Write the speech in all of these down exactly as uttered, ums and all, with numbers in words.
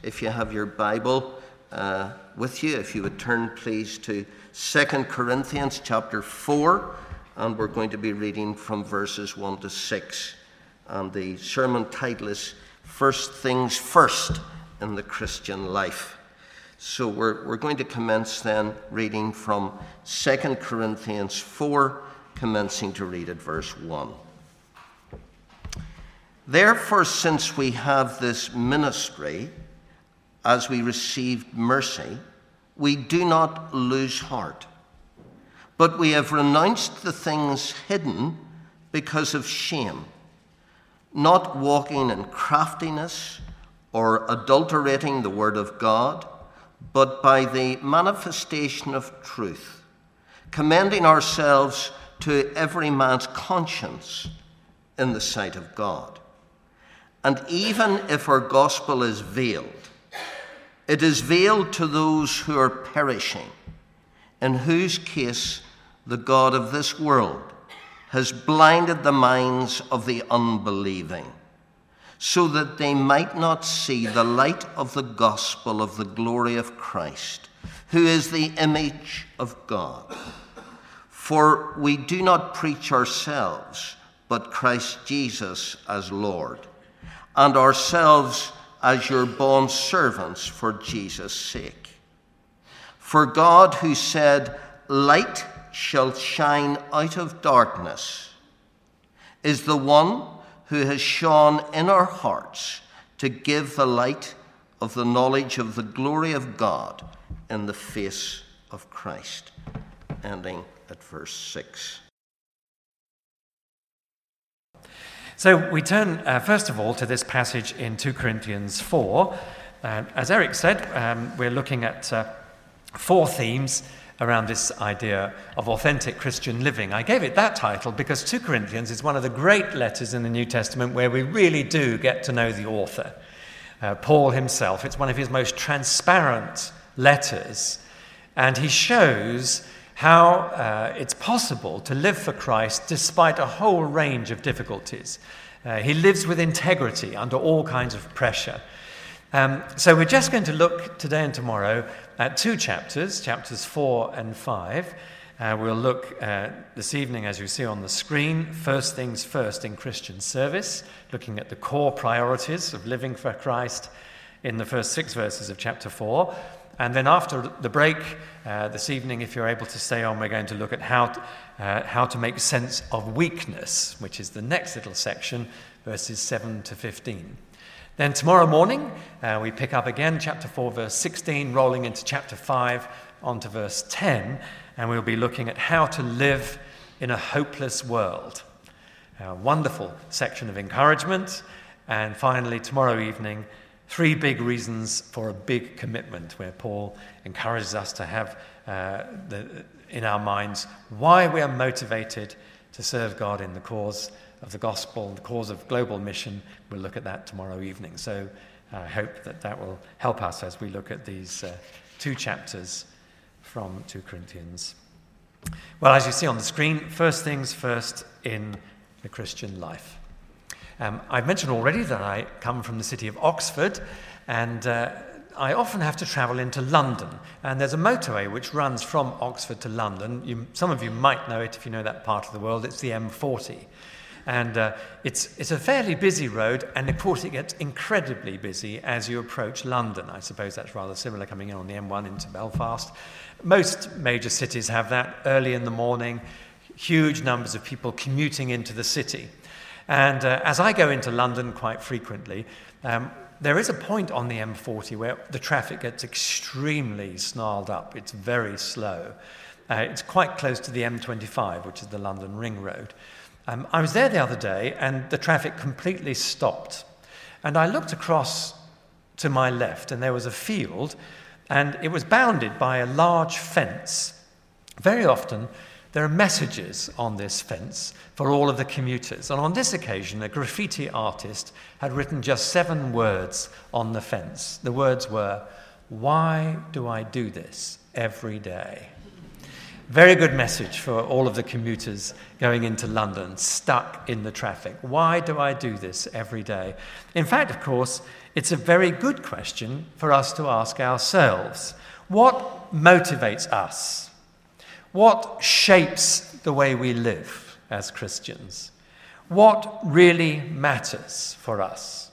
if you have your Bible uh, with you, if you would turn please to Second Corinthians chapter four, and we're going to be reading from verses one to six. And the sermon title is First Things First in the Christian Life. So we're, we're going to commence then reading from Second Corinthians four, commencing to read at verse one. Therefore, since we have this ministry, as we received mercy, we do not lose heart. But we have renounced the things hidden because of shame, not walking in craftiness or adulterating the word of God, but by the manifestation of truth, commending ourselves to every man's conscience in the sight of God. And even if our gospel is veiled, it is veiled to those who are perishing, in whose case the God of this world has blinded the minds of the unbelieving, so that they might not see the light of the gospel of the glory of Christ, who is the image of God. For we do not preach ourselves, but Christ Jesus as Lord, and ourselves as your bond servants for Jesus' sake. For God, who said, "Light shall shine out of darkness," is the one who has shone in our hearts to give the light of the knowledge of the glory of God in the face of Christ. Ending at verse six. So we turn, uh, first of all, to this passage in Second Corinthians four. Uh, as Eric said, um, we're looking at uh, four themes around this idea of authentic Christian living. I gave it that title because Second Corinthians is one of the great letters in the New Testament where we really do get to know the author, uh, Paul himself. It's one of his most transparent letters, and he shows how uh, it's possible to live for Christ despite a whole range of difficulties. Uh, he lives with integrity under all kinds of pressure. Um, so we're just going to look today and tomorrow at two chapters, chapters four and five. Uh, we'll look uh, this evening, as you see on the screen, First Things First in Christian Service, looking at the core priorities of living for Christ in the first six verses of chapter four. And then after the break, uh, this evening, if you're able to stay on, we're going to look at how to, uh, how to make sense of weakness, which is the next little section, verses seven to fifteen. Then tomorrow morning, uh, we pick up again, chapter four, verse sixteen, rolling into chapter five, on to verse ten, and we'll be looking at how to live in a hopeless world. A wonderful section of encouragement. And finally, tomorrow evening, three big reasons for a big commitment, where Paul encourages us to have uh, the, in our minds why we are motivated to serve God in the cause of the gospel, the cause of global mission. We'll look at that tomorrow evening. So I hope that that will help us as we look at these uh, two chapters from Second Corinthians. Well, as you see on the screen, first things first in the Christian life. Um, I've mentioned already that I come from the city of Oxford, and uh, I often have to travel into London. And there's a motorway which runs from Oxford to London. You, some of you might know it if you know that part of the world. It's the M forty. And uh, it's, it's a fairly busy road, and of course it gets incredibly busy as you approach London. I suppose that's rather similar coming in on the M one into Belfast. Most major cities have that early in the morning, huge numbers of people commuting into the city. And uh, as I go into London quite frequently, um, there is a point on the M forty where the traffic gets extremely snarled up. It's very slow. Uh, it's quite close to the M twenty-five, which is the London Ring Road. Um, I was there the other day, and the traffic completely stopped. And I looked across to my left, and there was a field, and it was bounded by a large fence. Very often, there are messages on this fence for all of the commuters. And on this occasion, a graffiti artist had written just seven words on the fence. The words were, "Why do I do this every day?" Very good message for all of the commuters going into London, stuck in the traffic. Why do I do this every day? In fact, of course, It's a very good question for us to ask ourselves. What motivates us? What shapes the way we live as Christians? What really matters for us?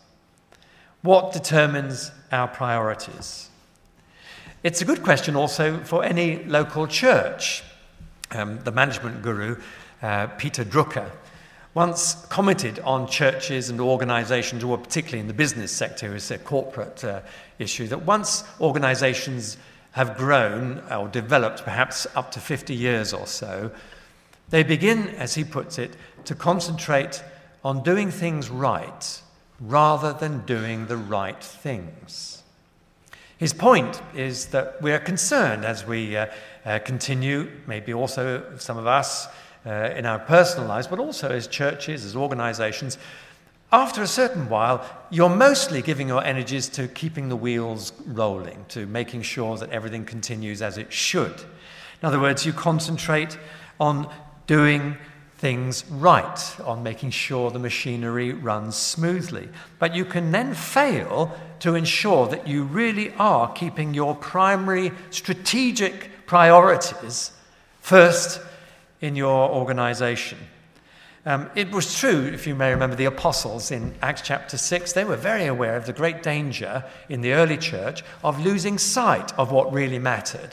What determines our priorities? It's a good question also for any local church. Um, the management guru, uh, Peter Drucker, once commented on churches and organizations, or particularly in the business sector, it's a corporate uh, issue, that once organizations have grown or developed perhaps up to fifty years or so, they begin, as he puts it, to concentrate on doing things right rather than doing the right things. His point is that we're concerned as we uh, uh, continue, maybe also some of us, Uh, in our personal lives, but also as churches, as organizations, after a certain while, you're mostly giving your energies to keeping the wheels rolling, to making sure that everything continues as it should. In other words, you concentrate on doing things right, on making sure the machinery runs smoothly. But you can then fail to ensure that you really are keeping your primary strategic priorities first in your organization. Um, it was true, if you may remember, the apostles in Acts chapter six, they were very aware of the great danger in the early church of losing sight of what really mattered.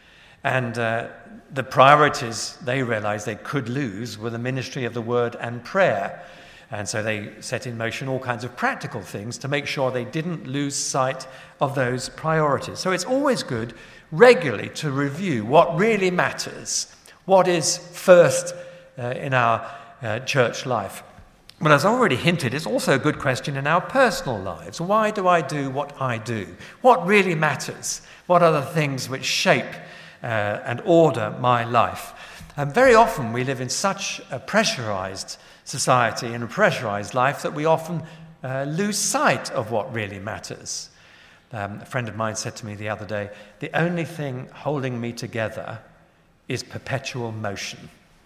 And uh, the priorities they realized they could lose were the ministry of the word and prayer. And so they set in motion all kinds of practical things to make sure they didn't lose sight of those priorities. So it's always good regularly to review what really matters. What is first uh, in our uh, church life? But as I already hinted, it's also a good question in our personal lives. Why do I do what I do? What really matters? What are the things which shape uh, and order my life? And very often we live in such a pressurized society and a pressurized life that we often uh, lose sight of what really matters. Um, a friend of mine said to me the other day, the only thing holding me together is perpetual motion.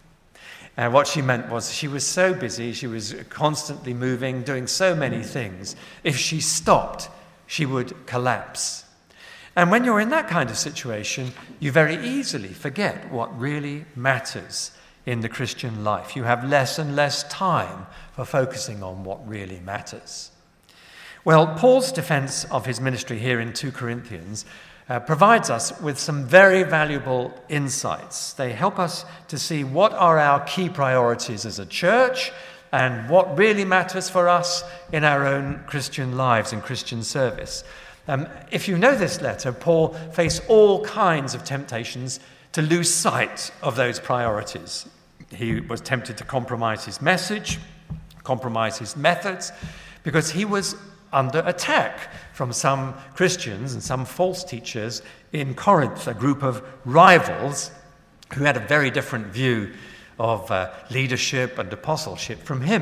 And what she meant was she was so busy, she was constantly moving, doing so many things. If she stopped, she would collapse. And when you're in that kind of situation, you very easily forget what really matters in the Christian life. You have less and less time for focusing on what really matters. Well, Paul's defense of his ministry here in two Corinthians Uh, provides us with some very valuable insights. They help us to see what are our key priorities as a church and what really matters for us in our own Christian lives and Christian service. Um, if you know this letter, Paul faced all kinds of temptations to lose sight of those priorities. He was tempted to compromise his message, compromise his methods, because he was under attack from some Christians and some false teachers in Corinth, a group of rivals who had a very different view of uh, leadership and apostleship from him.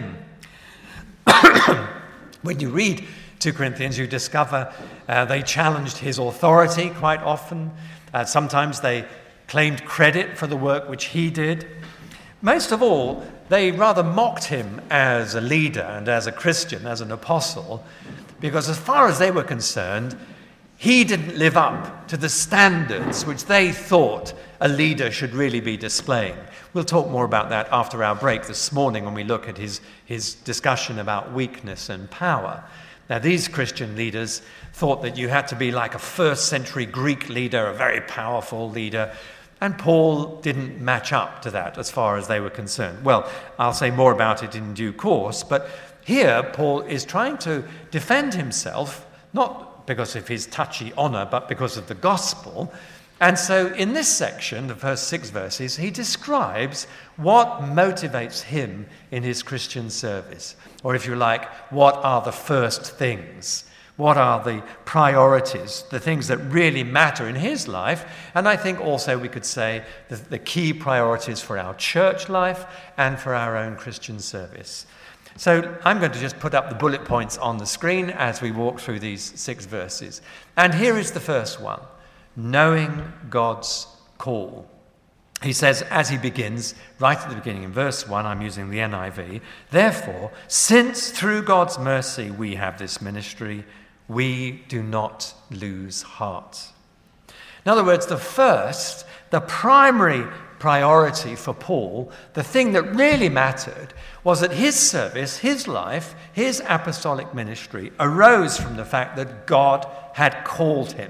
When you read two Corinthians, you discover uh, they challenged his authority quite often. Uh, sometimes they claimed credit for the work which he did. Most of all, they rather mocked him as a leader and as a Christian, as an apostle, because as far as they were concerned, he didn't live up to the standards which they thought a leader should really be displaying. We'll talk more about that after our break this morning when we look at his, his discussion about weakness and power. Now, these Christian leaders thought that you had to be like a first century Greek leader, a very powerful leader, and Paul didn't match up to that as far as they were concerned. Well, I'll say more about it in due course, but here Paul is trying to defend himself, not because of his touchy honor, but because of the gospel. And so in this section, the first six verses, he describes what motivates him in his Christian service. Or if you like, what are the first things? What are the priorities, the things that really matter in his life? And I think also we could say the, the key priorities for our church life and for our own Christian service. So I'm going to just put up the bullet points on the screen as we walk through these six verses. And here is the first one, knowing God's call. He says, as he begins, right at the beginning in verse one, I'm using the N I V, therefore, since through God's mercy we have this ministry, we do not lose heart. In other words, the first, the primary priority for Paul, the thing that really mattered, was that his service, his life, his apostolic ministry arose from the fact that God had called him.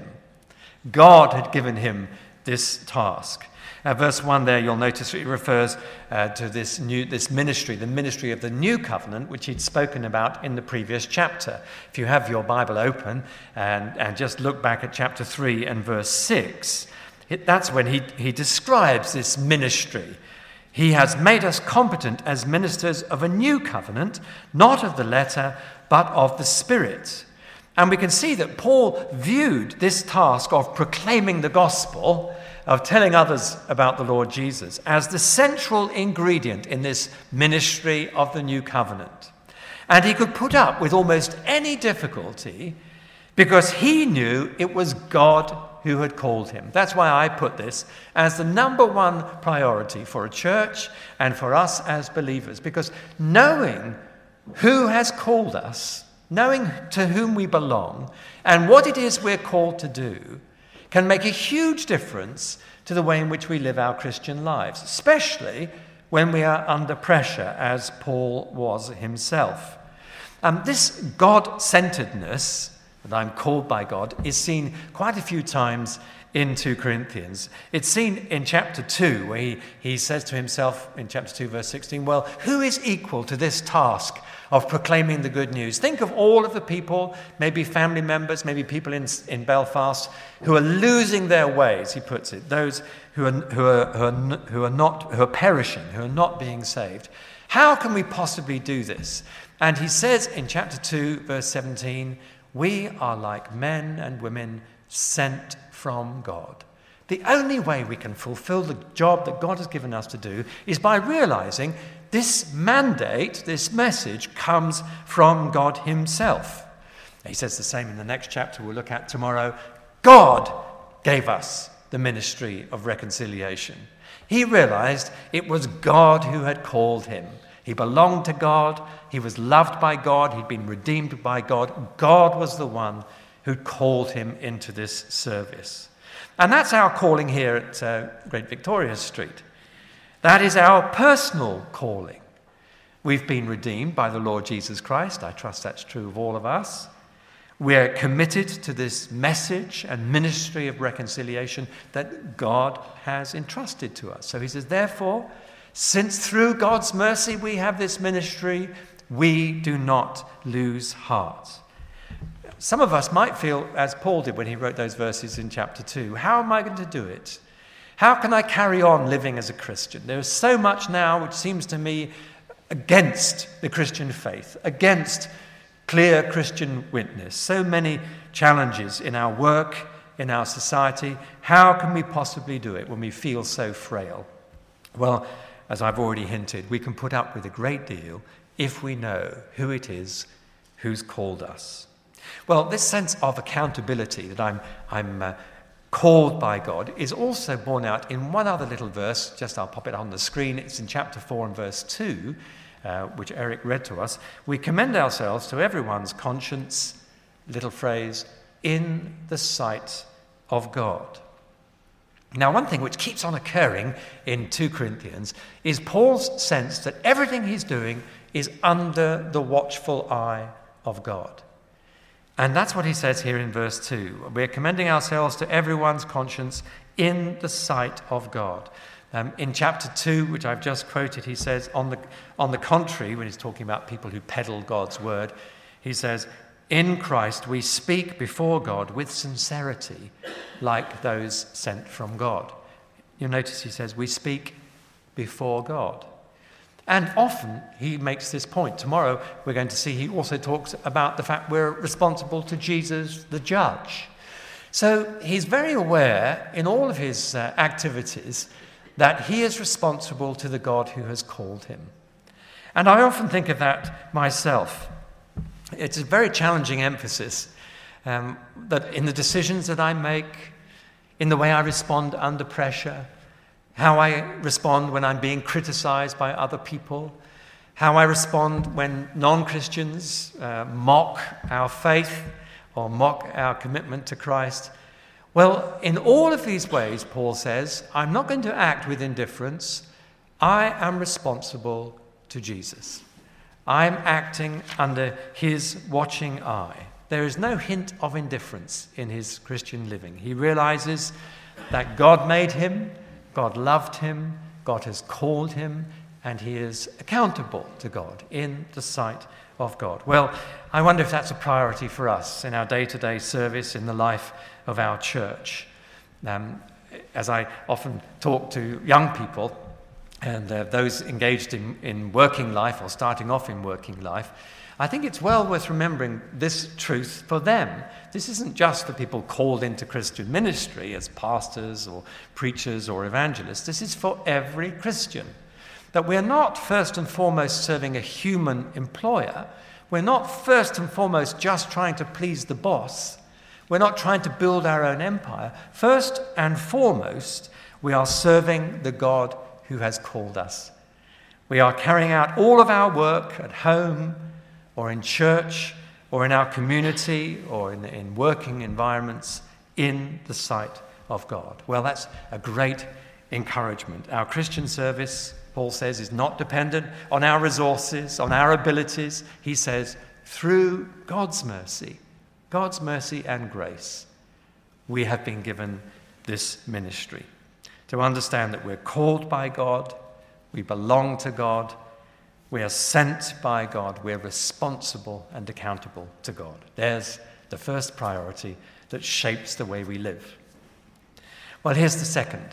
God had given him this task. Uh, verse one there, you'll notice it refers uh, to this new this ministry, the ministry of the new covenant, which he'd spoken about in the previous chapter. If you have your Bible open and, and just look back at chapter three and verse six, it, that's when he, he describes this ministry. He has made us competent as ministers of a new covenant, not of the letter, but of the Spirit. And we can see that Paul viewed this task of proclaiming the gospel, of telling others about the Lord Jesus, as the central ingredient in this ministry of the new covenant. And he could put up with almost any difficulty because he knew it was God who had called him. That's why I put this as the number one priority for a church and for us as believers, because knowing who has called us, knowing to whom we belong, and what it is we're called to do, can make a huge difference to the way in which we live our Christian lives, especially when we are under pressure, as Paul was himself. Um, this God-centeredness, that I'm called by God, is seen quite a few times in Second Corinthians. It's seen in chapter two, where he, he says to himself in chapter two, verse sixteen, well, who is equal to this task of proclaiming the good news? Think of all of the people, maybe family members, maybe people in, in Belfast, who are losing their ways, he puts it, those who are, who are, who are, who are not, who are perishing, who are not being saved. How can we possibly do this? And he says in chapter two, verse seventeen, we are like men and women sent from God. The only way we can fulfill the job that God has given us to do is by realizing this mandate, this message, comes from God himself. He says the same in the next chapter we'll look at tomorrow. God gave us the ministry of reconciliation. He realized it was God who had called him. He belonged to God. He was loved by God. He'd been redeemed by God. God was the one who called him into this service. And that's our calling here at uh, Great Victoria Street. That is our personal calling. We've been redeemed by the Lord Jesus Christ. I trust that's true of all of us. We're committed to this message and ministry of reconciliation that God has entrusted to us. So he says, therefore, since through God's mercy we have this ministry, we do not lose heart. Some of us might feel, as Paul did when he wrote those verses in chapter two, how am I going to do it? How can I carry on living as a Christian? There is so much now which seems to me against the Christian faith, against clear Christian witness. So many challenges in our work, in our society. How can we possibly do it when we feel so frail? Well, as I've already hinted, we can put up with a great deal if we know who it is who's called us. Well, this sense of accountability that I'm, I'm uh, called by God is also borne out in one other little verse. Just I'll pop it on the screen. It's in chapter four and verse two, uh, which Eric read to us. We commend ourselves to everyone's conscience, little phrase, in the sight of God. Now, one thing which keeps on occurring in Second Corinthians is Paul's sense that everything he's doing is under the watchful eye of God. And that's what he says here in verse two. We're commending ourselves to everyone's conscience in the sight of God. Um, in chapter two, which I've just quoted, he says, on the, on the contrary, when he's talking about people who peddle God's word, he says, in Christ we speak before God with sincerity, like those sent from God. You'll notice he says, we speak before God. And often he makes this point. Tomorrow we're going to see he also talks about the fact we're responsible to Jesus, the judge. So he's very aware in all of his uh, activities that he is responsible to the God who has called him. And I often think of that myself. It's a very challenging emphasis um, that in the decisions that I make, in the way I respond under pressure, how I respond when I'm being criticized by other people, how I respond when non-Christians uh, mock our faith or mock our commitment to Christ. Well, in all of these ways, Paul says, I'm not going to act with indifference. I am responsible to Jesus. I'm acting under his watching eye. There is no hint of indifference in his Christian living. He realizes that God made him, God loved him, God has called him, and he is accountable to God in the sight of God. Well, I wonder if that's a priority for us in our day-to-day service in the life of our church. Um, as I often talk to young people and uh, those engaged in, in working life or starting off in working life, I think it's well worth remembering this truth for them. This isn't just for people called into Christian ministry as pastors or preachers or evangelists. This is for every Christian. That we're not first and foremost serving a human employer. We're not first and foremost just trying to please the boss. We're not trying to build our own empire. First and foremost, we are serving the God who has called us. We are carrying out all of our work at home or in church or in our community or in, in working environments in the sight of God. Well, that's a great encouragement. Our Christian service, Paul says, is not dependent on our resources, on our abilities. He says, through God's mercy, God's mercy and grace, we have been given this ministry. To understand that we're called by God, we belong to God, we are sent by God, we're responsible and accountable to God. There's the first priority that shapes the way we live. Well, here's the second.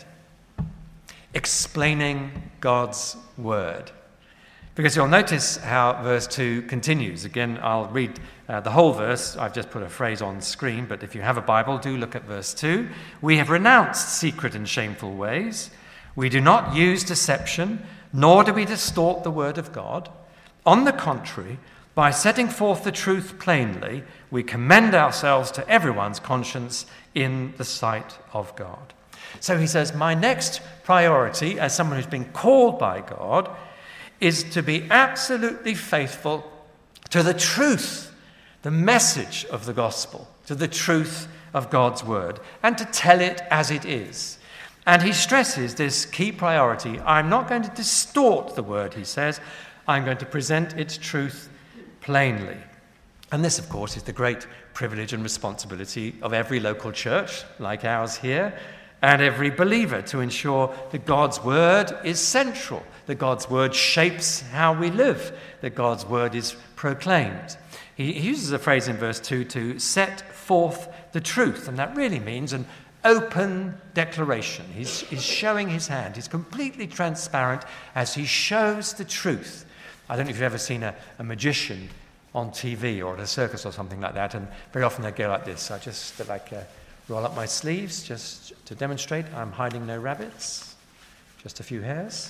Explaining God's word. Because you'll notice how verse two continues. Again, I'll read uh, the whole verse. I've just put a phrase on screen, but if you have a Bible, do look at verse two. We have renounced secret and shameful ways. We do not use deception, nor do we distort the word of God. On the contrary, by setting forth the truth plainly, we commend ourselves to everyone's conscience in the sight of God. So he says, my next priority as someone who's been called by God is to be absolutely faithful to the truth, the message of the gospel, to the truth of God's word, and to tell it as it is. And he stresses this key priority. I'm not going to distort the word, he says. I'm going to present its truth plainly. And this, of course, is the great privilege and responsibility of every local church, like ours here, and every believer, to ensure that God's word is central, that God's word shapes how we live, that God's word is proclaimed. He uses a phrase in verse two to set forth the truth, and that really means an open declaration. He's, he's showing his hand. He's completely transparent as he shows the truth. I don't know if you've ever seen a, a magician on T V or at a circus or something like that, and very often they go like this. I just like uh, roll up my sleeves just to demonstrate I'm hiding no rabbits, just a few hairs.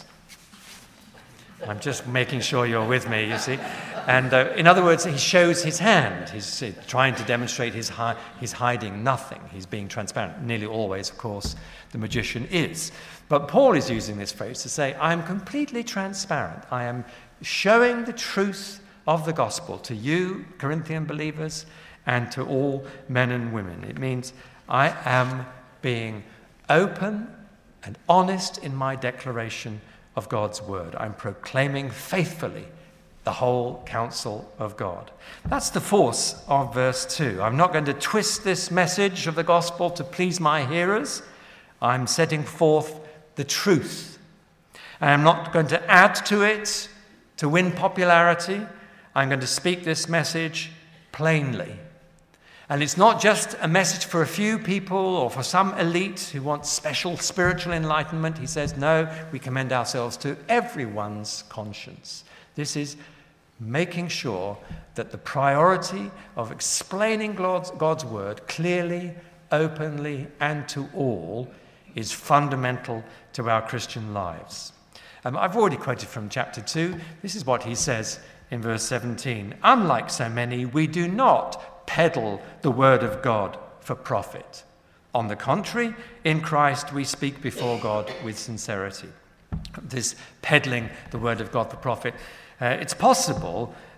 I'm just making sure you're with me, you see. And uh, in other words, he shows his hand. He's uh, trying to demonstrate his hi- he's hiding nothing. He's being transparent. Nearly always, of course, the magician is. But Paul is using this phrase to say, I'm completely transparent. I am showing the truth of the gospel to you, Corinthian believers, and to all men and women. It means I am being open and honest in my declaration of God's word. I'm proclaiming faithfully the whole counsel of God. That's the force of verse two. I'm not going to twist this message of the gospel to please my hearers. I'm setting forth the truth. And I'm not going to add to it to win popularity. I'm going to speak this message plainly. And it's not just a message for a few people or for some elite who want special spiritual enlightenment. He says, no, we commend ourselves to everyone's conscience. This is making sure that the priority of explaining God's, God's word clearly, openly, and to all is fundamental to our Christian lives. Um, I've already quoted from chapter two. This is what he says in verse seventeen. Unlike so many, we do not peddle the word of God for profit. On the contrary, in Christ we speak before God with sincerity. This peddling the word of God for profit, uh, it's possible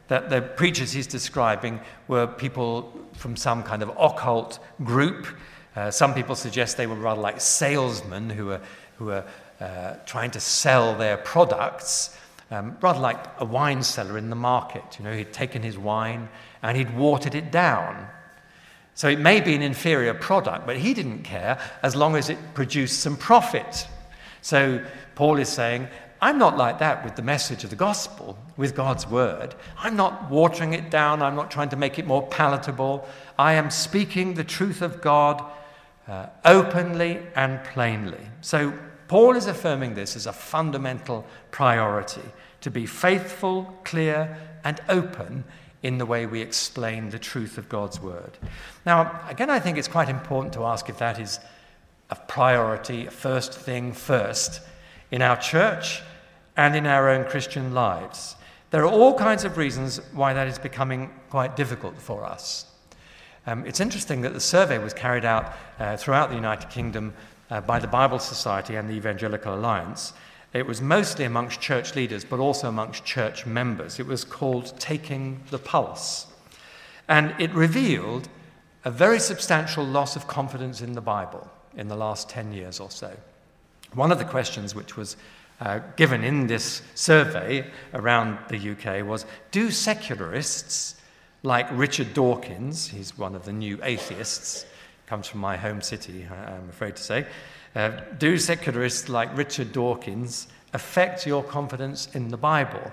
that the preachers he's describing were people from some kind of occult group. Uh, some people suggest they were rather like salesmen who were, who were uh, trying to sell their products, um, rather like a wine seller in the market. You know, he'd taken his wine and he'd watered it down. So it may be an inferior product, but he didn't care as long as it produced some profit. So Paul is saying, I'm not like that with the message of the gospel, with God's word. I'm not watering it down. I'm not trying to make it more palatable. I am speaking the truth of God uh, openly and plainly. So Paul is affirming this as a fundamental priority, to be faithful, clear, and open in the way we explain the truth of God's word. Now, again, I think it's quite important to ask if that is a priority, a first thing first, in our church and in our own Christian lives. There are all kinds of reasons why that is becoming quite difficult for us. Um, it's interesting that the survey was carried out uh, throughout the United Kingdom uh, by the Bible Society and the Evangelical Alliance. It was mostly amongst church leaders, but also amongst church members. It was called Taking the Pulse. And it revealed a very substantial loss of confidence in the Bible in the last ten years or so. One of the questions which was uh, given in this survey around the U K was, do secularists like Richard Dawkins, he's one of the new atheists, comes from my home city, I'm afraid to say, uh, do secularists like Richard Dawkins affect your confidence in the Bible?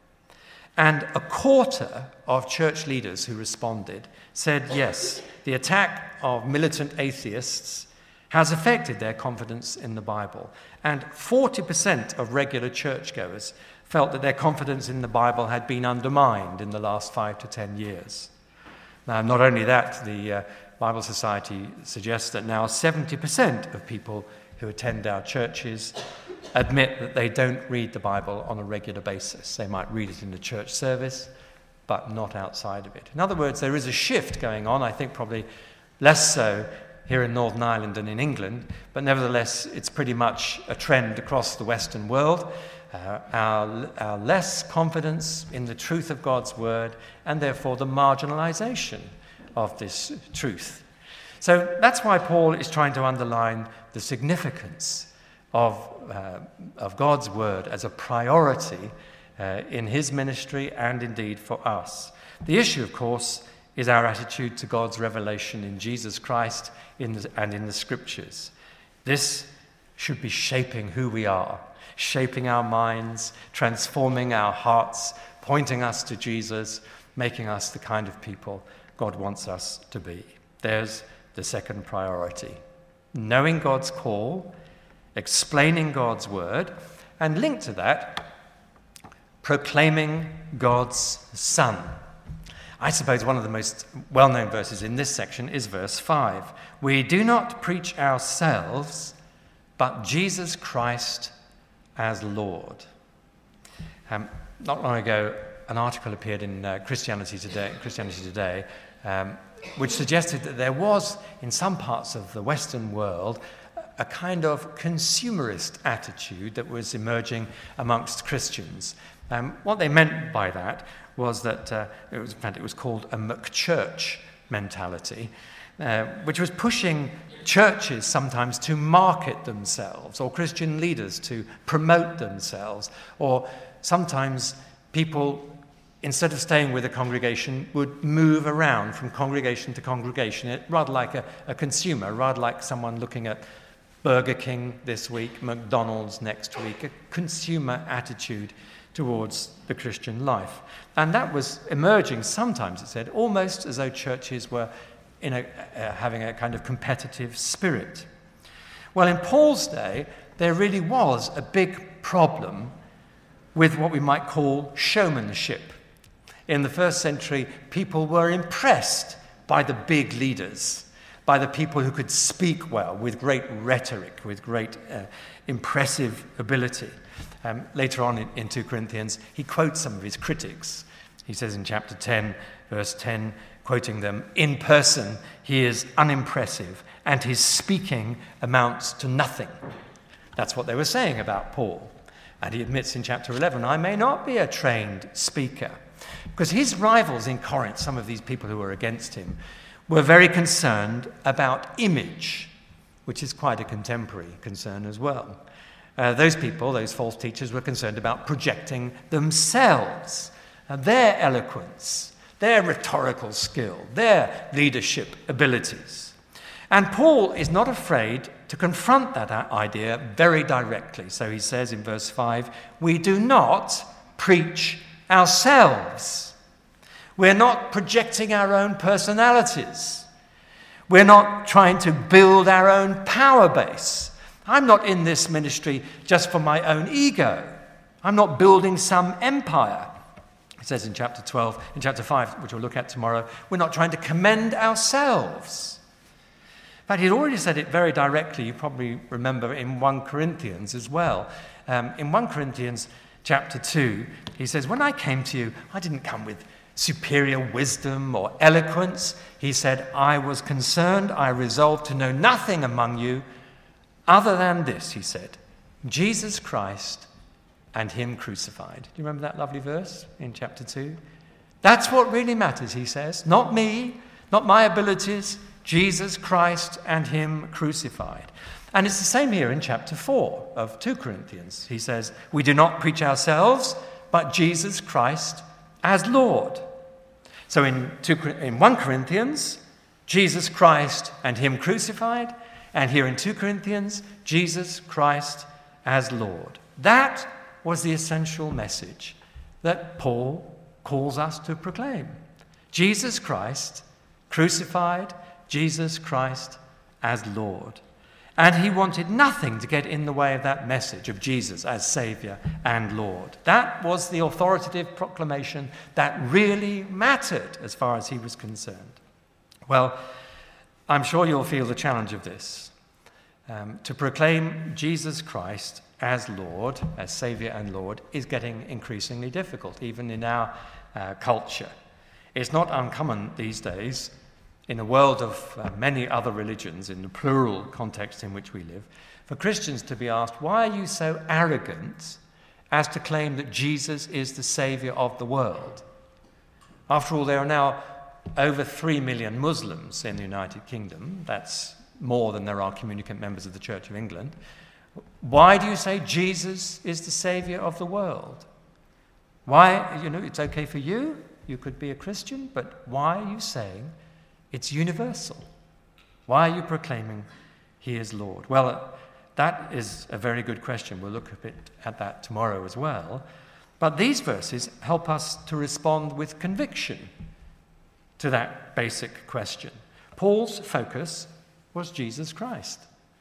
And a quarter of church leaders who responded said yes, the attack of militant atheists has affected their confidence in the Bible. And forty percent of regular churchgoers felt that their confidence in the Bible had been undermined in the last five to ten years. Now, not only that, the uh, Bible Society suggests that now seventy percent of people who attend our churches admit that they don't read the Bible on a regular basis. They might read it in the church service, but not outside of it. In other words, there is a shift going on, I think probably less so here in Northern Ireland than in England, but nevertheless, it's pretty much a trend across the Western world. Uh, our, our less confidence in the truth of God's word, and therefore the marginalization of this truth. So that's why Paul is trying to underline the significance of, uh, of God's word as a priority uh, in his ministry and indeed for us. The issue, of course, is our attitude to God's revelation in Jesus Christ in the, and in the scriptures. This should be shaping who we are, shaping our minds, transforming our hearts, pointing us to Jesus, making us the kind of people God wants us to be. There's the second priority. Knowing God's call, explaining God's word, and linked to that, proclaiming God's Son. I suppose one of the most well-known verses in this section is verse five. We do not preach ourselves, but Jesus Christ as Lord. Um, not long ago, an article appeared in uh, Christianity Today, Christianity Today um, which suggested that there was, in some parts of the Western world, a kind of consumerist attitude that was emerging amongst Christians. Um, what they meant by that was that, uh, it was, in fact, it was called a McChurch mentality, uh, which was pushing churches sometimes to market themselves, or Christian leaders to promote themselves, or sometimes people, instead of staying with a congregation, would move around from congregation to congregation, it, rather like a, a consumer, rather like someone looking at Burger King this week, McDonald's next week, a consumer attitude towards the Christian life. And that was emerging sometimes, it said, almost as though churches were in a, uh, having a kind of competitive spirit. Well, in Paul's day, there really was a big problem with what we might call showmanship. In the first century, people were impressed by the big leaders, by the people who could speak well, with great rhetoric, with great uh, impressive ability. Um, later on in, in Second Corinthians, he quotes some of his critics. He says in chapter ten, verse ten, quoting them, "In person, he is unimpressive, and his speaking amounts to nothing." That's what they were saying about Paul. And he admits in chapter eleven, "I may not be a trained speaker." Because his rivals in Corinth, some of these people who were against him, were very concerned about image, which is quite a contemporary concern as well. Uh, those people, those false teachers, were concerned about projecting themselves, uh, their eloquence, their rhetorical skill, their leadership abilities. And Paul is not afraid to confront that idea very directly. So he says in verse five, we do not preach ourselves. We're not projecting our own personalities. We're not trying to build our own power base. I'm not in this ministry just for my own ego. I'm not building some empire. It says in chapter twelve, in chapter five, which we'll look at tomorrow, we're not trying to commend ourselves. In fact, he'd already said it very directly. You probably remember in First Corinthians as well. Um, in First Corinthians chapter two, he says, when I came to you, I didn't come with superior wisdom or eloquence. He said, I was concerned, I resolved to know nothing among you other than this, he said, Jesus Christ and him crucified. Do you remember that lovely verse in chapter two? That's what really matters, he says. Not me, not my abilities, Jesus Christ and him crucified. And it's the same here in chapter four of Second Corinthians. He says, we do not preach ourselves, but Jesus Christ as Lord. So in, two, in First Corinthians, Jesus Christ and him crucified, and here in Second Corinthians, Jesus Christ as Lord. That was the essential message that Paul calls us to proclaim. Jesus Christ crucified, Jesus Christ as Lord. And he wanted nothing to get in the way of that message of Jesus as Saviour and Lord. That was the authoritative proclamation that really mattered as far as he was concerned. Well, I'm sure you'll feel the challenge of this. Um, to proclaim Jesus Christ as Lord, as Saviour and Lord, is getting increasingly difficult, even in our uh, culture. It's not uncommon these days, in a world of uh, many other religions, in the plural context in which we live, for Christians to be asked, why are you so arrogant as to claim that Jesus is the Saviour of the world? After all, there are now over three million Muslims in the United Kingdom. That's more than there are communicant members of the Church of England. Why do you say Jesus is the Saviour of the world? Why, you know, it's okay for you, you could be a Christian, but why are you saying it's universal? Why are you proclaiming he is Lord? Well, uh, that is a very good question. We'll look a bit at that tomorrow as well. But these verses help us to respond with conviction to that basic question. Paul's focus was Jesus Christ.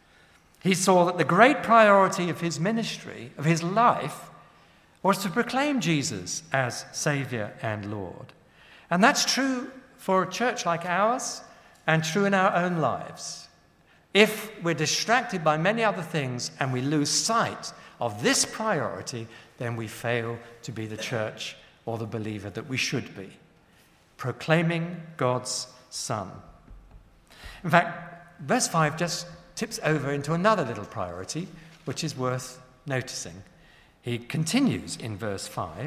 He saw that the great priority of his ministry, of his life, was to proclaim Jesus as Saviour and Lord. And that's true for a church like ours and true in our own lives. If we're distracted by many other things and we lose sight of this priority, then we fail to be the church or the believer that we should be, proclaiming God's Son. In fact, verse five just tips over into another little priority, which is worth noticing. He continues in verse five,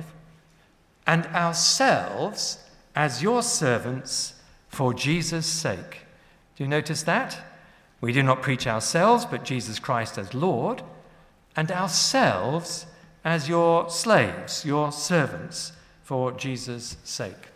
and ourselves as your servants for Jesus' sake. Do you notice that? We do not preach ourselves, but Jesus Christ as Lord, and ourselves as your slaves, your servants, for Jesus' sake.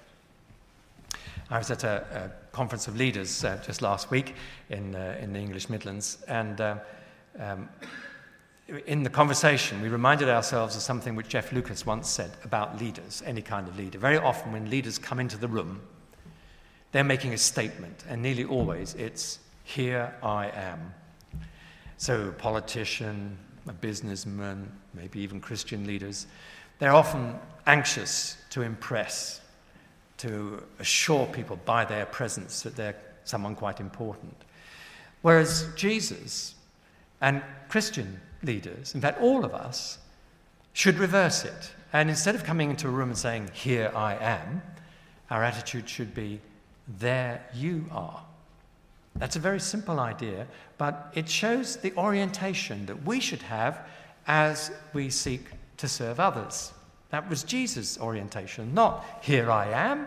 I was at a, a conference of leaders uh, just last week in, uh, in the English Midlands, and uh, um, in the conversation we reminded ourselves of something which Jeff Lucas once said about leaders, any kind of leader. Very often when leaders come into the room, they're making a statement, and nearly always it's, here I am. So a politician, a businessman, maybe even Christian leaders, they're often anxious to impress, to assure people by their presence that they're someone quite important. Whereas Jesus and Christian leaders, in fact all of us, should reverse it. And instead of coming into a room and saying, here I am, our attitude should be, there you are. That's a very simple idea, but it shows the orientation that we should have as we seek to serve others. That was Jesus' orientation, not here I am,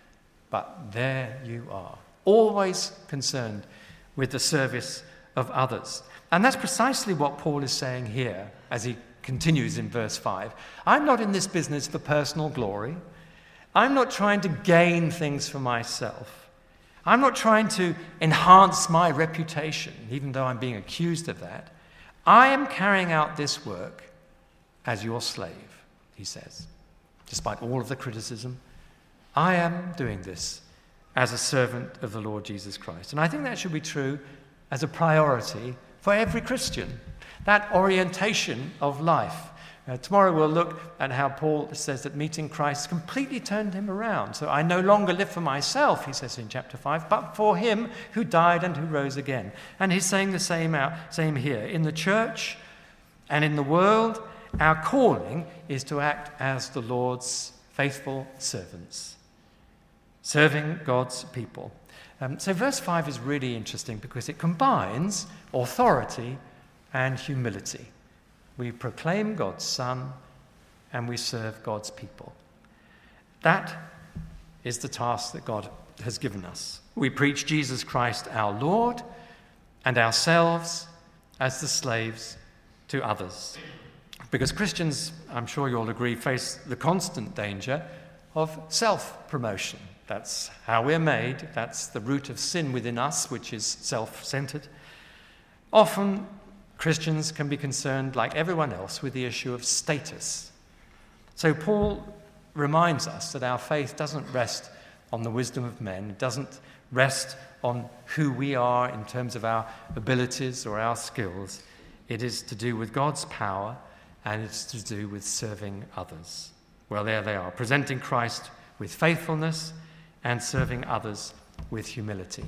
but there you are. Always concerned with the service of others. And that's precisely what Paul is saying here as he continues in verse five. I'm not in this business for personal glory. I'm not trying to gain things for myself. I'm not trying to enhance my reputation, even though I'm being accused of that. I am carrying out this work as your slave, he says. Despite all of the criticism, I am doing this as a servant of the Lord Jesus Christ. And I think that should be true as a priority for every Christian, that orientation of life. Uh, tomorrow we'll look at how Paul says that meeting Christ completely turned him around. So I no longer live for myself, he says in chapter five, but for him who died and who rose again. And he's saying the same, out, same here. In the church and in the world, our calling is to act as the Lord's faithful servants, serving God's people. Um, so verse five is really interesting because it combines authority and humility. We proclaim God's Son and we serve God's people. That is the task that God has given us. We preach Jesus Christ our Lord and ourselves as the slaves to others. Because Christians, I'm sure you'll agree, face the constant danger of self-promotion. That's how we're made. That's the root of sin within us, which is self-centered. Often, Christians can be concerned, like everyone else, with the issue of status. So Paul reminds us that our faith doesn't rest on the wisdom of men. It doesn't rest on who we are in terms of our abilities or our skills. It is to do with God's power, and it's to do with serving others. Well, there they are, presenting Christ with faithfulness and serving others with humility.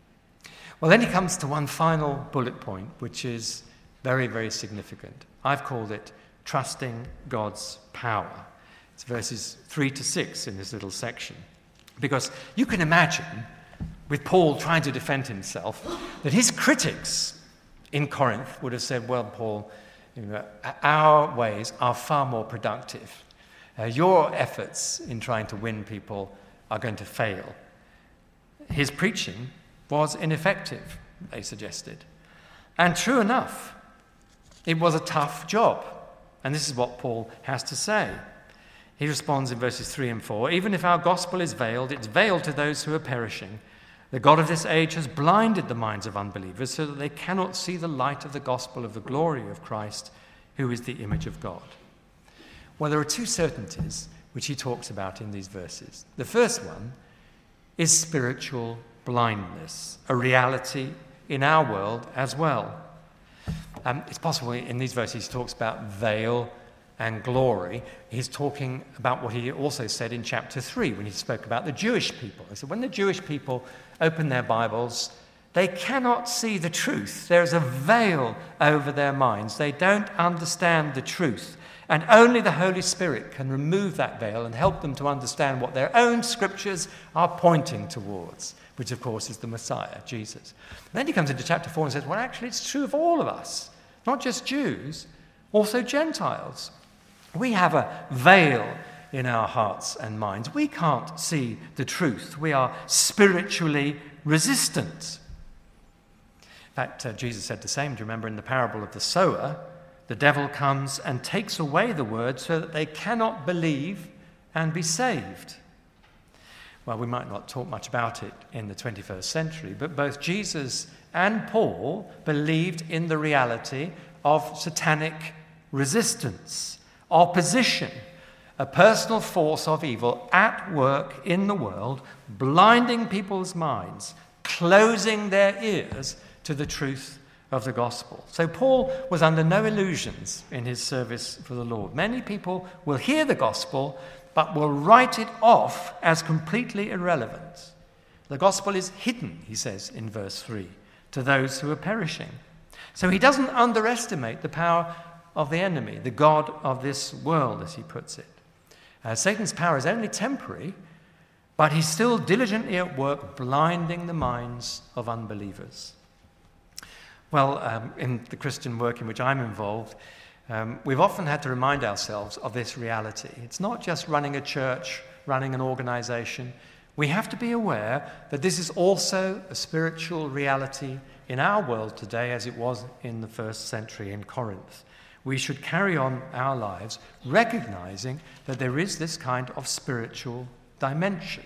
Well, then he comes to one final bullet point, which is very, very significant. I've called it trusting God's power. It's verses three to six in this little section. Because you can imagine, with Paul trying to defend himself, that his critics in Corinth would have said, well, Paul, you know, our ways are far more productive. Uh, your efforts in trying to win people are going to fail. His preaching was ineffective, they suggested. And true enough, it was a tough job. And this is what Paul has to say. He responds in verses three and four, even if our gospel is veiled, it's veiled to those who are perishing. The God of this age has blinded the minds of unbelievers so that they cannot see the light of the gospel of the glory of Christ, who is the image of God. Well, there are two certainties which he talks about in these verses. The first one is spiritual blindness, a reality in our world as well. Um, it's possible in these verses he talks about veil and glory. He's talking about what he also said in chapter three when he spoke about the Jewish people. He said when the Jewish people open their Bibles, they cannot see the truth. There is a veil over their minds. They don't understand the truth. And only the Holy Spirit can remove that veil and help them to understand what their own scriptures are pointing towards, which of course is the Messiah, Jesus. And then he comes into chapter four and says, well, actually it's true of all of us, not just Jews, also Gentiles. We have a veil in our hearts and minds. We can't see the truth. We are spiritually resistant. In fact, uh, Jesus said the same. Do you remember in the parable of the sower? The devil comes and takes away the word so that they cannot believe and be saved. Well, we might not talk much about it in the twenty-first century, but both Jesus and Paul believed in the reality of satanic resistance, opposition, a personal force of evil at work in the world, blinding people's minds, closing their ears to the truth of the gospel. So Paul was under no illusions in his service for the Lord. Many people will hear the gospel, but will write it off as completely irrelevant. The gospel is hidden, he says in verse three, to those who are perishing. So he doesn't underestimate the power of the enemy, the god of this world, as he puts it. Uh, Satan's power is only temporary, but he's still diligently at work blinding the minds of unbelievers. Well, um, in the Christian work in which I'm involved, Um, we've often had to remind ourselves of this reality. It's not just running a church, running an organization. We have to be aware that this is also a spiritual reality in our world today as it was in the first century in Corinth. We should carry on our lives recognizing that there is this kind of spiritual dimension,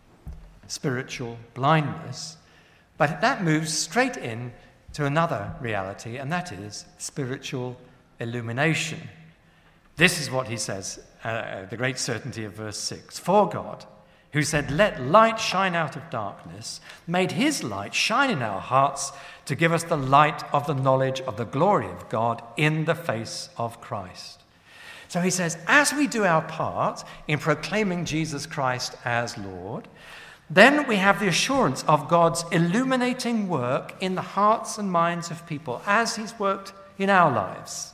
spiritual blindness, but that moves straight in to another reality, and that is spiritual illumination. This is what he says, uh, the great certainty of verse six. For God, who said, "Let light shine out of darkness," made his light shine in our hearts to give us the light of the knowledge of the glory of God in the face of Christ. So he says, as we do our part in proclaiming Jesus Christ as Lord, then we have the assurance of God's illuminating work in the hearts and minds of people as he's worked in our lives.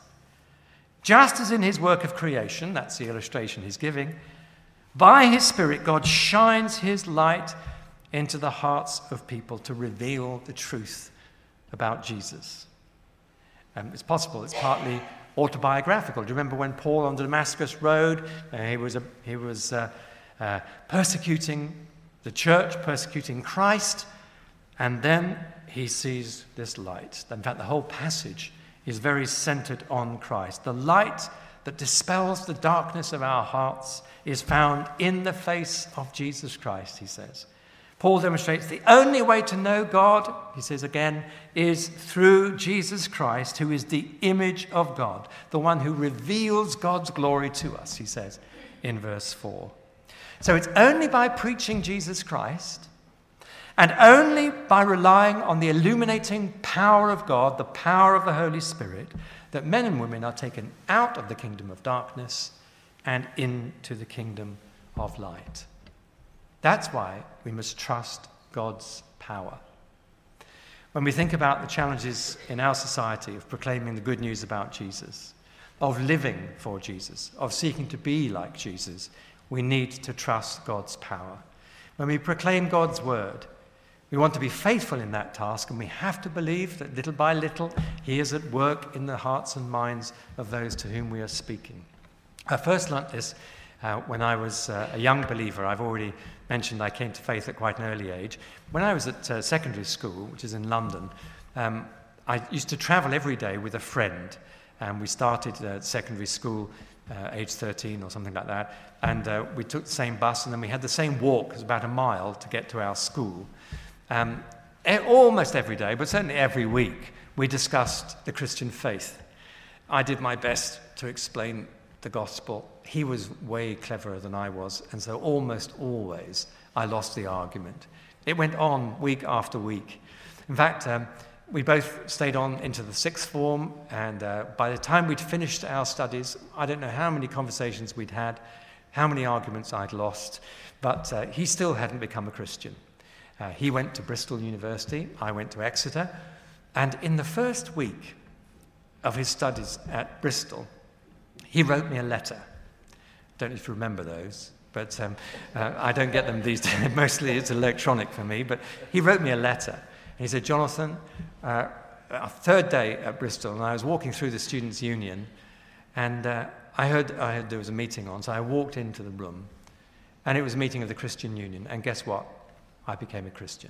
Just as in his work of creation, that's the illustration he's giving, by his Spirit, God shines his light into the hearts of people to reveal the truth about Jesus. Um, it's possible it's partly autobiographical. Do you remember when Paul on the Damascus Road, uh, he was, a, he was uh, uh, persecuting the church, persecuting Christ, and then he sees this light. In fact, the whole passage is very centered on Christ. The light that dispels the darkness of our hearts is found in the face of Jesus Christ, he says. Paul demonstrates the only way to know God, he says again, is through Jesus Christ, who is the image of God, the one who reveals God's glory to us, he says in verse four. So it's only by preaching Jesus Christ and only by relying on the illuminating power of God, the power of the Holy Spirit, that men and women are taken out of the kingdom of darkness and into the kingdom of light. That's why we must trust God's power. When we think about the challenges in our society of proclaiming the good news about Jesus, of living for Jesus, of seeking to be like Jesus, we need to trust God's power. When we proclaim God's word, we want to be faithful in that task, and we have to believe that little by little he is at work in the hearts and minds of those to whom we are speaking. I first learnt this uh, when I was uh, a young believer. I've already mentioned I came to faith at quite an early age. When I was at uh, secondary school, which is in London, um, I used to travel every day with a friend, and we started uh, secondary school uh, age thirteen or something like that, and uh, we took the same bus, and then we had the same walk, it was about a mile to get to our school. Um, almost every day, but certainly every week, we discussed the Christian faith. I did my best to explain the gospel. He was way cleverer than I was, and so almost always I lost the argument. It went on week after week. In fact, um, we both stayed on into the sixth form, and uh, by the time we'd finished our studies, I don't know how many conversations we'd had, how many arguments I'd lost, but uh, he still hadn't become a Christian. Uh, he went to Bristol University, I went to Exeter, and in the first week of his studies at Bristol, he wrote me a letter. Don't know if you remember those, but um, uh, I don't get them these days. Mostly it's electronic for me, but he wrote me a letter. And he said, Jonathan, uh, our third day at Bristol, and I was walking through the Students' Union, and uh, I, heard, I heard there was a meeting on, so I walked into the room, and it was a meeting of the Christian Union, and guess what? I became a Christian.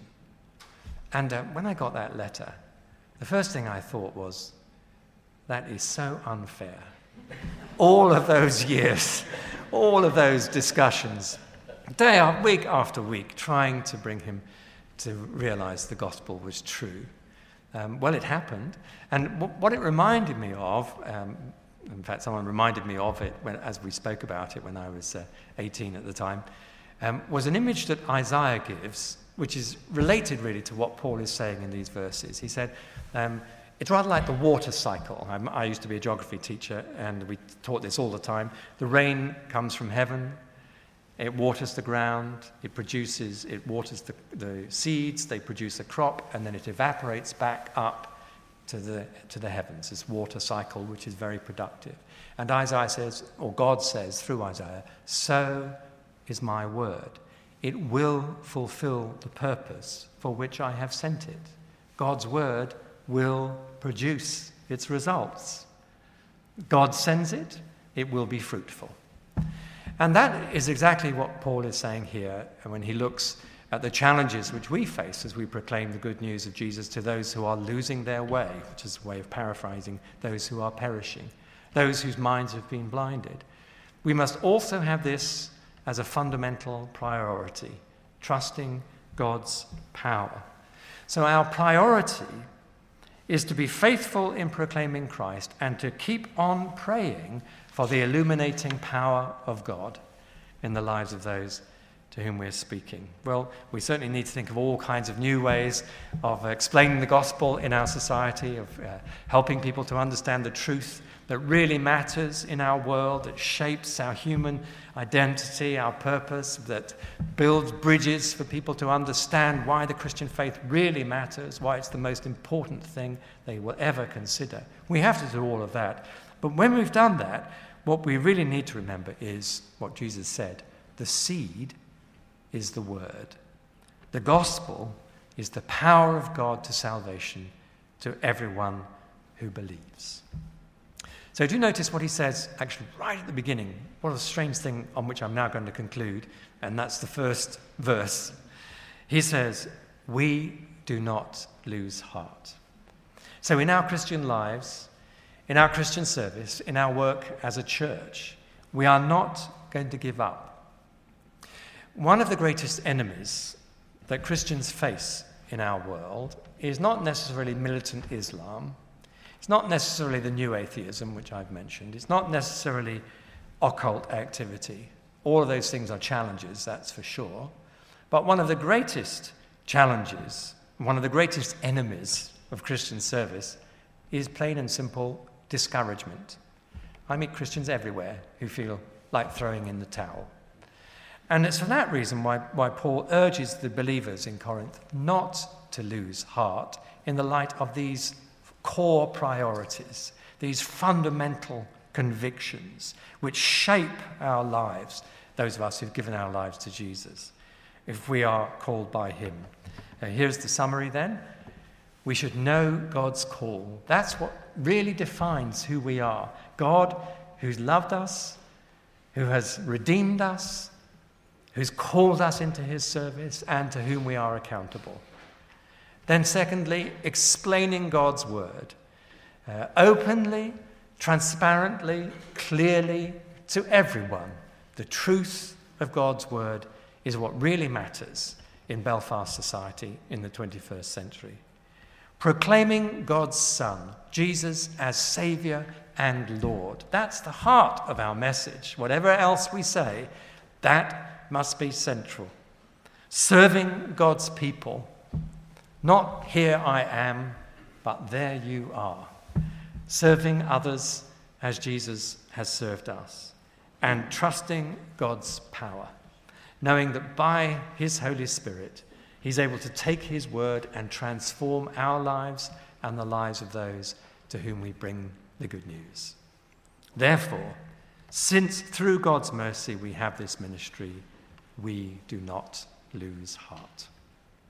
And uh, when I got that letter, the first thing I thought was, that is so unfair. All of those years, all of those discussions, day after week after week, trying to bring him to realize the gospel was true. Um, well, it happened. And w- what it reminded me of, um, in fact, someone reminded me of it when, as we spoke about it when I was uh, eighteen at the time, um, was an image that Isaiah gives, which is related really to what Paul is saying in these verses. He said, um, it's rather like the water cycle. I'm, I used to be a geography teacher, and we taught this all the time. The rain comes from heaven. It waters the ground. It produces, it waters the, the seeds. They produce a crop, and then it evaporates back up to the, to the heavens, this water cycle, which is very productive. And Isaiah says, or God says through Isaiah, so is my word. It will fulfill the purpose for which I have sent it. God's word will produce its results. God sends it, it will be fruitful. And that is exactly what Paul is saying here when he looks at the challenges which we face as we proclaim the good news of Jesus to those who are losing their way, which is a way of paraphrasing those who are perishing, those whose minds have been blinded. We must also have this as a fundamental priority, trusting God's power. So our priority is to be faithful in proclaiming Christ and to keep on praying for the illuminating power of God in the lives of those to whom we're speaking. Well, we certainly need to think of all kinds of new ways of explaining the gospel in our society, of uh, helping people to understand the truth that really matters in our world, that shapes our human identity, our purpose, that builds bridges for people to understand why the Christian faith really matters, why it's the most important thing they will ever consider. We have to do all of that. But when we've done that, what we really need to remember is what Jesus said. The seed is the word. The gospel is the power of God to salvation to everyone who believes. So do notice what he says actually right at the beginning. What a strange thing on which I'm now going to conclude, and that's the first verse. He says, we do not lose heart. So in our Christian lives, in our Christian service, in our work as a church, we are not going to give up. One of the greatest enemies that Christians face in our world is not necessarily militant Islam. It's not necessarily the new atheism, which I've mentioned. It's not necessarily occult activity. All of those things are challenges, that's for sure. But one of the greatest challenges, one of the greatest enemies of Christian service is plain and simple discouragement. I meet Christians everywhere who feel like throwing in the towel. And it's for that reason why, why Paul urges the believers in Corinth not to lose heart in the light of these core priorities, these fundamental convictions which shape our lives, those of us who've given our lives to Jesus, if we are called by him. Now, here's the summary then. We should know God's call. That's what really defines who we are. God who's loved us, who has redeemed us, who's called us into his service, and to whom we are accountable. Then secondly, explaining God's word, uh, openly, transparently, clearly, to everyone. The truth of God's word is what really matters in Belfast society in the twenty-first century. Proclaiming God's Son, Jesus, as Saviour and Lord. That's the heart of our message. Whatever else we say, that must be central. Serving God's people. Not here I am, but there you are. Serving others as Jesus has served us. And trusting God's power. Knowing that by his Holy Spirit, he's able to take his word and transform our lives and the lives of those to whom we bring the good news. Therefore, since through God's mercy we have this ministry, we do not lose heart.